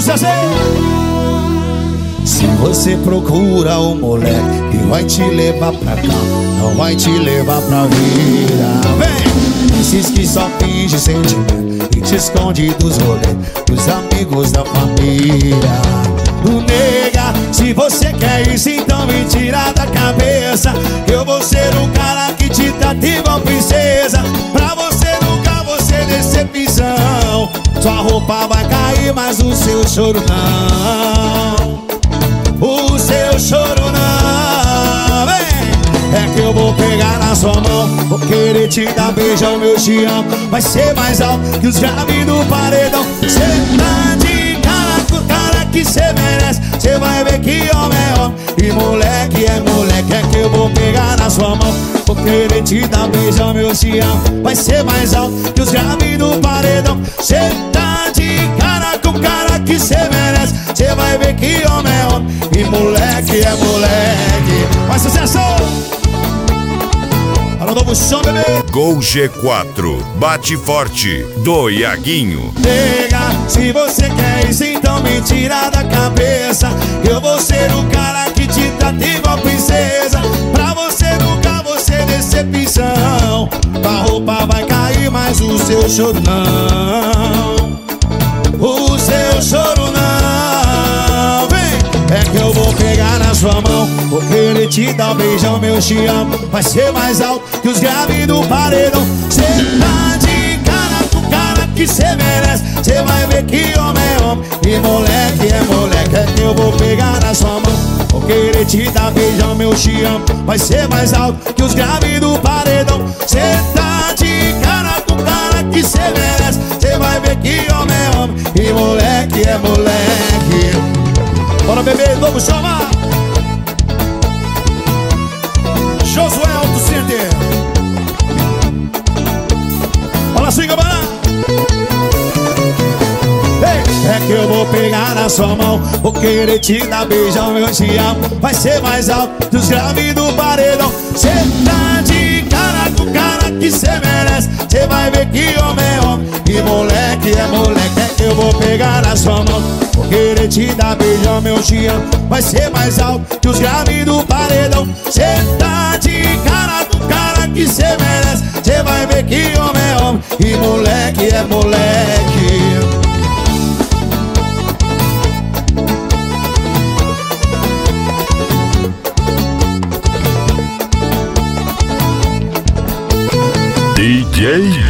sucesso aí. Se você procura um moleque que vai te levar pra cá, não vai te levar pra vida. Vem! Esses que só finge sentimento e te esconde dos rolês, dos amigos da família. Nega, se você quer isso, então me tira da cabeça. Eu vou ser o cara que te trata igual princesa. Pra você nunca vou ser decepção. Sua roupa vai cair, mas o seu choro não. O seu choro não. Vem! É que eu vou pegar na sua mão, vou querer te dar beijão, meu te amo. Vai ser mais alto que os graves do paredão. Cê tá de cara com o cara que cê merece. Cê vai ver que homem é homem e moleque é moleque. É que eu vou pegar na sua mão, vou querer te dar beijão, meu te amo. Vai ser mais alto que os graves do paredão. Cê tá de cara com o cara que cê merece. Cê vai ver que homem é homem e moleque é moleque. Mais sucesso! Para o novo som, bebê. Gol G4, bate forte, do Iaguinho. Nega, se você quer isso, então me tira da cabeça. Eu vou ser o cara que te trata igual princesa. Pra você nunca vou ser decepção. A roupa vai cair, mas o seu choro não. O seu choro não. Vem! É que eu vou pegar na sua mão, vou querer te dar um beijão, meu te amo. Vai ser mais alto que os graves do paredão. Cê tá de cara com o cara que cê merece. Cê vai ver que homem é homem e moleque é moleque. É que eu vou pegar na sua mão, vou querer te dar beijão, meu te amo. Vai ser mais alto que os graves do paredão. Cê tá de cara com o cara que cê merece. Cê vai ver que homem é homem e moleque é moleque. Bora, bebê, novo chama. Josué Auto Center. Olha assim, galera. É que eu vou pegar na sua mão, vou querer te dar beijão, meu te amo. Vai ser mais alto dos graves do paredão. Cê tá de cara com o cara que cê merece. Cê vai ver que homem é homem e moleque é moleque. É que eu vou pegar na sua mão, vou querer te dar beijão, meu te amo. Vai ser mais alto que os graves do paredão. Cê tá de cara com o cara que cê merece. Cê vai ver que homem é homem e moleque é moleque. DJ